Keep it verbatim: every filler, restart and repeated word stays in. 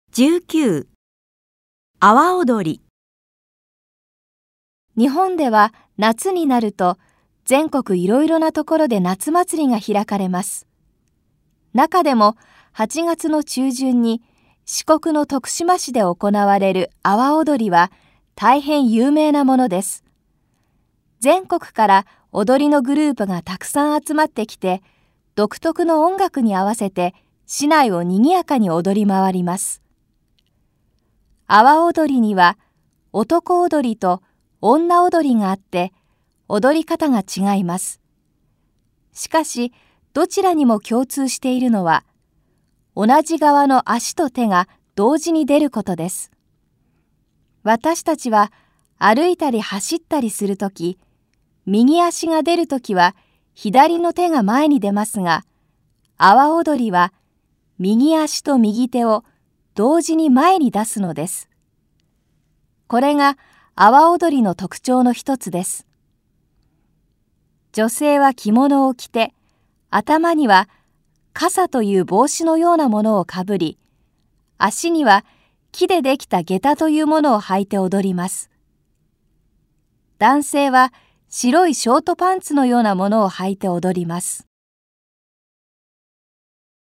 じゅうきゅう阿波踊り。 日本では夏になると全国いろいろなところで夏祭りが開かれます。中でもはちがつの中旬に四国の徳島市で行われる阿波踊りは大変有名なものです。全国から踊りのグループがたくさん集まってきて、独特の音楽に合わせて市内を賑やかに踊り回ります。阿波踊りには男踊りと女踊りがあって、踊り方が違います。しかし、どちらにも共通しているのは、同じ側の足と手が同時に出ることです。私たちは歩いたり走ったりするとき、右足が出るときは左の手が前に出ますが、阿波踊りは右足と右手を同時に前に出すのです。これが阿波踊りの特徴の一つです。女性は着物を着て、頭には笠という帽子のようなものをかぶり、足には木でできた下駄というものを履いて踊ります。男性は白いショートパンツのようなものを履いて踊ります。